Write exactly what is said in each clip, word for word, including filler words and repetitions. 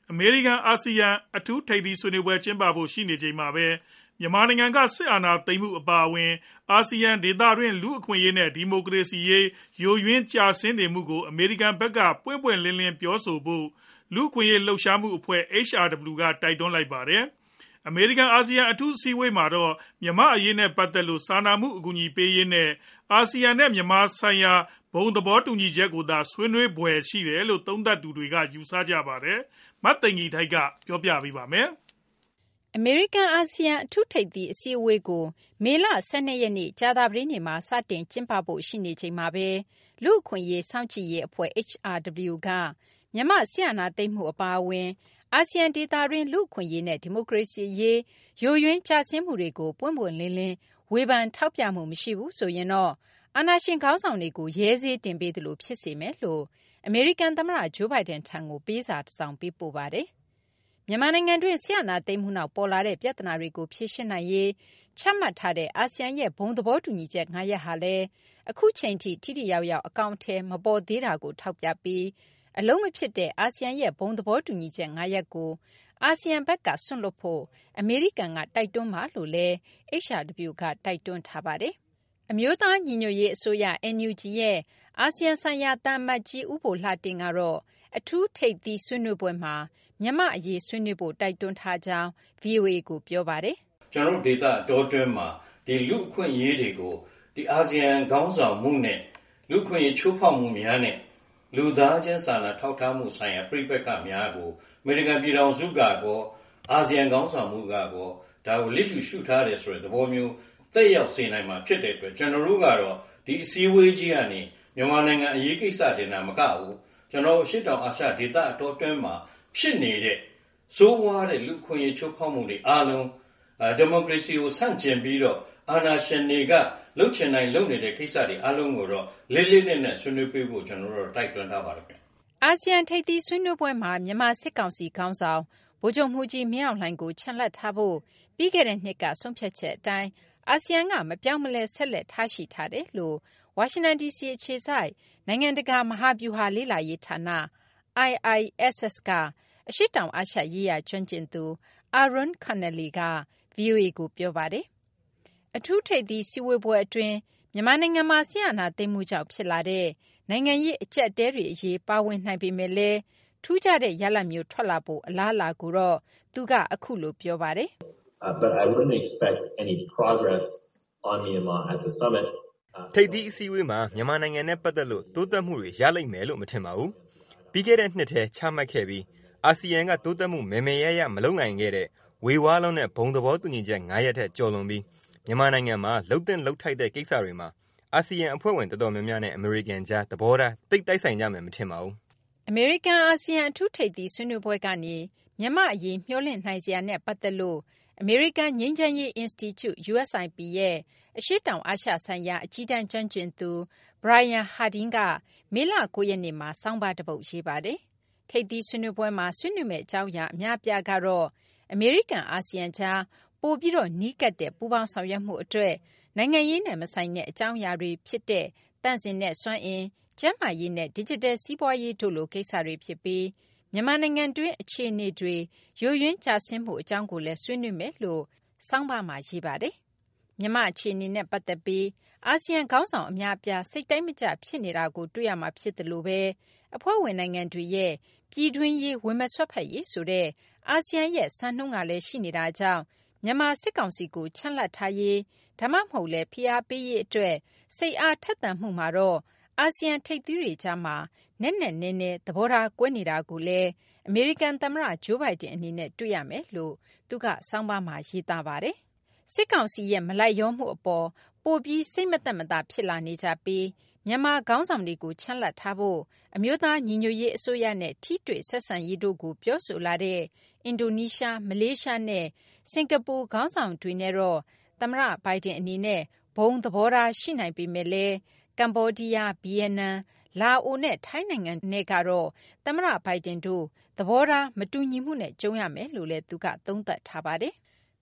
အမေရိကန်အာဆီယံအထူးထိပ်သီးဆွေးနွေးပွဲကျင်းပဖို့ရှိနေချိန်မှာပဲမြန်မာနိုင်ငံကစစ်အာဏာသိမ်းမှုအပါအဝင်အာဆီယံဒေသတွင်းလူ့အခွင့်အရေးနဲ့ဒီမိုကရေစီရေးယိုယွင်းကျဆင်းနေမှုကိုအမေရိကန်ဘက်ကပွင့်ပွင့်လင်းလင်းပြောဆိုဖို့လူ့အခွင့်အရေးလှုပ်ရှားမှုအဖွဲ့ H R W ကတိုက်တွန်းလိုက်ပါတယ်။အမေရိကန်အာဆီယံအထူးအစည်းအဝေးမှာတော့မြန်မာအရေးနဲ့ပတ်သက်လို့စာနာမှုအကူအညီပေးရေးနဲ့အာဆီယံနဲ့မြန်မာဆိုင်ရာဘုံသဘောတူညီချက်ကိုသာဆွေးနွေးဖွယ်ရှိတယ်လို့သုံးသပ်သူတွေကယူဆကြပါတယ်။မတ်သိင်္ဂီထိုက်ကပြောပြပေးပါမယ်။အမေရိကန်အာဆီယံအထူးထိပ်သီးအစည်းအဝေးကိုမေလ၁၂ရက်နေ့ကြာသပတေးနေ့မှာစတင်ကျင်းပဖို့ရှိနေချိန်မှာပဲလူ့အခွင့်အရေးစောင့်ကြည့်ရေးအဖွဲ့ H R W ကမြန်မာစစ်အာဏာသိမ်းမှုအပါအဝင်အာဆီယံဒေသတွင်းလူ့အခွင့်အရေးနဲ့ဒီမိုကရေစီရေးယိုယွင်းကျဆင်းမှုတွေကိုပွင့်ပွင့်လင်းလင်းဝေဖန်ထောက်ပြမှုမရှိဘူးဆိုရင်တော့အာဏာရှင်ခေါင်းဆောင်တွေကိုရဲဆေးတင်ပေးသလိုဖြစ်စေမယ်လို့အမေရိကန်သမ္မတဂျိုးဘိုင်ဒန်ထံကိုပေးစာတစ်စောင်ပေးပို့ပါတယ်။မြန်မာနိုင်ငံတွင်းစစ်အာဏာသိမ်းမှုနောက်ပေါ်လာတဲ့ပြဿနာတွေကိုဖြေရှင်းနိုင်ရေးချမှတ်ထားတဲ့အာဆီယံရဲ့ဘုံသဘောတူညီချက်၅ရပ်ဟာလည်းအခုချိန်ထိထိထိရောက်ရောက်အကောင်အထည်မပေါ်သေးတာကိုထောက်ပြပြီးအလုံးမဖြစ်တဲ့အာဆီယံရဲ့ဘုံသဘောတူညီချက်၅ရပ်ကိုအာဆီယံဘက်ကစွန့်လွတ်ဖို့အမေရိကန်ကတိုက်တွန်းပါလို့လည်း H R W ကတိုက်တွန်းထားပါတယ်။အမျိုးသားညီညွတ်ရေးအစိုးရ N U G ရဲ့အာဆီယံဆိုင်ရာသံအမတ်ကြီးဦးဘိုလှတင်ကတော့အထူးထိပ်သီးဆွေးနွေးပွဲမှာမြန်မာအရေးဆွေးနွေးဖို့တိုက်တွန်းထားကြောင်း V O A ကိုပြောပါတယ်။ကျွန်တော်တို့ဒေသအတော်တွင်းမှာဒီလူအခွင့်အရေးတွေကိုဒီအာဆီယံခေါင်းဆောင်မှုနဲ့လူအခွင့်အရေးချိုးဖောက်မှုများနဲ့လူသားချင်းစာနာထောက်ထားမှုဆိုင်ရာပြိပက္ခများကိုအမေရိကန်ပြည်ထောင်စုကကောအာဆီယံခေါင်းဆောင်မှုကကောဒါကိုလစ်လျူရှုထားတယ်ဆိုတဲ့သဘောမျိုးသက်ရောက်စေနိုင်မှာဖြစ်တဲ့အတွက်ကျွန်တော်တို့ကတော့ဒီအစည်းအဝေးကြီးကနေမြန်မာနိုင်ငံအရေးကိစ္စတင်တာမကဘူးကျွန်တော်ရှစ်တောင်အာရှဒေသအတော်တွင်းမှာဖြစ်နေတဲ့စိုးဝါးတဲ့လူခွင့်ရေးချိုးဖောက်မှုတွေအားလုံးဒီမိုကရေစီကိုဆန့်ကျင်ပြီးတော့အာဏာရှင်တွေကလှုပ်ချင်တိုင်းလုပ်နေတဲ့ကိစ္စတွေအားလုံးကိုတော့လေးလေးနက်နက်ဆွေးနွေးပေးဖို့ကျွန်တော်တို့တိုက်တွန်းထားပါတယ်ခင်ဗျ။အာဆီယံထိပ်သီးဆွေးနွေးပွဲမှာမြန်မာစစ်ကောင်စီခေါင်းဆောင်ဗိုလ်ချုပ်မှူးကြီးမင်းအောင်လှိုင်ကိုချန်လှပ်ထားဖို့ပြီးခဲ့တဲ့နှစ်ကဆုံးဖြတ်ချက်အတိုင်းအာဆီယံကမပြောင်းမလဲဆက်လက်ထားရှိထားတယ်လို့ဝါရှင်တန် ဒီစီအခြေစိုက်နိုင်ငံတကာမဟာဗျူဟာလေ့လာရေးဌာန I I S S ကအရှေ့တောင်အာရှရေးရာကျွမ်းကျင်သူ Arun Connelly က V O A ကိုပြောပါတယ်။အထူးထိပ်သီးစည်းဝေးပွဲအတွင်းမြန်မာနိုင်ငံမှာစစ်အာဏာသိမ်းမှုကြောင့်ဖြစ်လာတဲ့နိုင်ငံရေးအကျပ်အတည်းတွေအရေးပါဝင်နိုင်ပေမဲ့လည်းထူးခြားတဲ့ရလဒ်မျိုးထွက်လာဖို့အလားအလာကိုတော့သူကအခုလိုပြောပါတယ်။ uh, but I wouldn't expect any progress on Myanmar at the summit. ထိပ်သီးအစည်းအဝေးမှာမြန်မာနိုင်ငံနဲ့ပတ်သက်လို့တိုးတက်မှုတွေရလိမ့်မယ်လို့မထင်ပါဘူး။ပြီးခဲ့တဲ့နှစ်ထဲချမှတ်ခဲ့ပြီးအာဆီယံကတိုးတက်မှုမယ်မယ်ရရမလုပ်နိုင်ခဲ့တဲ့ဝေဝါးလုံးနဲ့ဘုံသဘောတူညီချက်၅ရပ်ထက်ကျော်လွန်ပြီးမြန်မာနိုင်ငံမှာလှုပ်တဲ့လှုပ်ထိုက်တဲ့ကိစ္စတွေမှာအာဆီယံအဖွဲ့ဝင်တော်တော်များများနဲ့အမေရိကန်ကြားသဘောထားတိတ်တိုက်ဆိုင်ကြမယ်မထင်ပါဘူး။အမေရိကန်အာဆီယံအထူးထိပ်သီးဆွေးနွေးပွဲကနေမြန်မာအရေးမျှော်လင့်နိုင်စရာနဲ့ပတ်သက်လို့အမေရိကန်ငြိမ်းချမ်းရေး Institute U S I P ရဲ့အရှေ့တောင်အာရှဆိုင်ရာအကြီးတန်းကျွမ်းကျင်သူ Brian Harding ကမေလ၉ရက်နေ့မှာဆောင်းပါးတစ်ပုဒ်ရေးပါတယ်။ထိပ်သီးဆွေးနွေးပွဲမှာဆွေးနွေးမယ့်အကြောင်းအရာအများအပြားကတော့အမေရိကန်အာဆီယံကြားပိုပြီးတော့နီးကပ်တဲ့ပူးပေါင်းဆောင်ရွက်မှုအတွက်နိုင်ငံရေးနဲ့မဆိုင်တဲ့အကြောင်းအရာတွေဖြစ်တဲ့တန့်စင်တဲ့စွမ်းအင်၊ကျန်းမာရေးနဲ့ဒစ်ဂျစ်တယ်စီးပွားရေးတို့လိုကိစ္စတွေဖြစ်ပြီးမြန်မာနိုင်ငံတွင်းအခြေအနေတွေယိုယွင်းကျဆင်းမှုအကြောင်းကိုလည်းဆွေးနွေးမယ်လို့ဆောင်းပါးမှာရေးပါတယ်။မြန်မာအခြေအနေနဲ့ပတ်သက်ပြီးအာဆီယံခေါင်းဆောင်အများအပြားစိတ်တိုင်းမကျဖြစ်နေတာကိုတွေ့ရမှာဖြစ်တယ်လို့ပဲအဖွဲ့ဝင်နိုင်ငံတွေရဲ့ပြည်တွင်းရေးဝင်မဆွတ်ဖက်ရေးဆိုတဲ့အာဆီယံရဲ့စံနှုန်းကလည်းရှိနေတာကြောင့်မြန်မာစစ်ကောင်စီကိုချန်လှပ်ထားရေးဒါမှမဟုတ်လဲဖိအားပေးရေးအတွက်စိတ်အားထက်သန်မှုမှာတော့အာဆီယံထိပ်သီးတွေကြားမှာနက်နက်နဲနဲသဘောထားကွဲနေတာကိုလည်းအမေရိကန်သမ္မတဂျိုးဘိုင်ဒန်အနေနဲ့တွေ့ရမယ်လို့သူကဆောင်းပါးမှာရေးသားပါတယ်။စစ်ကောင်စီရဲ့မလိုက်လျောမှုအပေါ်ပိုပြီးစိတ်မသက်မသာဖြစ်လာနေကြပြီးမြန်မာခေါင်းဆောင်တွေကိုချန်လှပ်ထားဖို့အမျိုးသားညီညွတ်ရေးအစိုးရနဲ့ထိတွေ့ဆက်ဆံရေးတို့ကိုပြောဆိုလာတဲ့အင်ဒိုနီးရှား၊မလေးရှားနဲ့စင်ကာပူခေါင်းဆောင်တွေနဲ့တော့သမ္မတဘိုင်ဒန်အနေနဲ့ဘုံသဘောထားရှိနိုင်ပေမဲ့လည်းကမ္ဘောဒီးယား၊ဗီယက်နမ်၊လာအိုနဲ့ထိုင်းနိုင်ငံနဲ့ကတော့သမ္မတဘိုင်ဒန်တို့သဘောထားမတူညီမှုနဲ့ကြုံရမယ်လို့လည်းသူကသုံးသပ်ထားပါတယ်။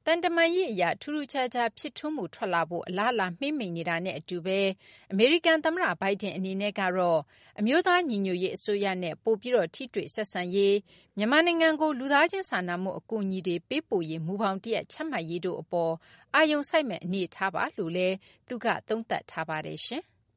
တန်တမာရေးအရာထူးထူးခြားခြားဖြစ်ထွန်းမှုထွက်လာဖို့အလားအလာမှေးမှိန်နေတာနဲ့အတူပဲအမေရိကန်သမ္မတဘိုင်ဒန်အနေနဲ့ကတော့အမျိုးသားညီညွတ်ရေးအစိုးရနဲ့ပိုပြီးတော့ထိတွေ့ဆက်ဆံရေးမြန်မာနိုင်ငံကိုလူသားချင်းစာနာမှုအကူအညီတွေပေးပို့ရေးမူပေါင်းတရက်ချမှတ်ရေးတို့အပေါ်အာရုံစိုက်မဲ့အနေထားပါလို့လည်းသူကသုံးသပ်ထားပါတယ်ရှင်။